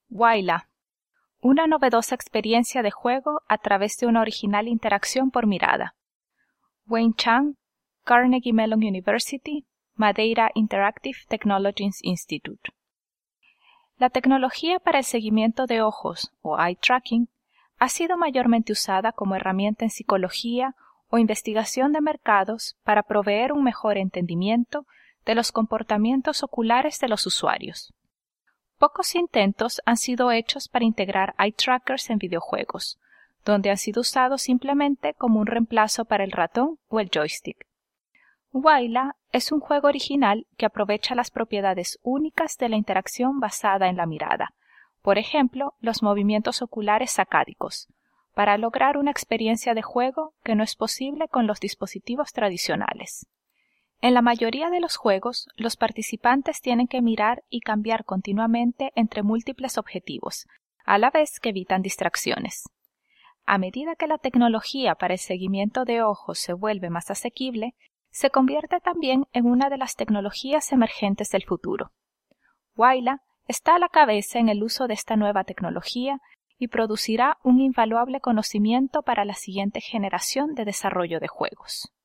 Waila, una novedosa experiencia de juego a través de una original interacción por mirada. Wayne Chang, Carnegie Mellon University, Madeira Interactive Technologies Institute. La tecnología para el seguimiento de ojos, o eye tracking, ha sido mayormente usada como herramienta en psicología o investigación de mercados para proveer un mejor entendimiento de los comportamientos oculares de los usuarios. Pocos intentos han sido hechos para integrar eye trackers en videojuegos, donde han sido usados simplemente como un reemplazo para el ratón o el joystick. Waila es un juego original que aprovecha las propiedades únicas de la interacción basada en la mirada, por ejemplo, los movimientos oculares sacádicos, para lograr una experiencia de juego que no es posible con los dispositivos tradicionales. En la mayoría de los juegos, los participantes tienen que mirar y cambiar continuamente entre múltiples objetivos, a la vez que evitan distracciones. A medida que la tecnología para el seguimiento de ojos se vuelve más asequible, se convierte también en una de las tecnologías emergentes del futuro. Waila está a la cabeza en el uso de esta nueva tecnología y producirá un invaluable conocimiento para la siguiente generación de desarrollo de juegos.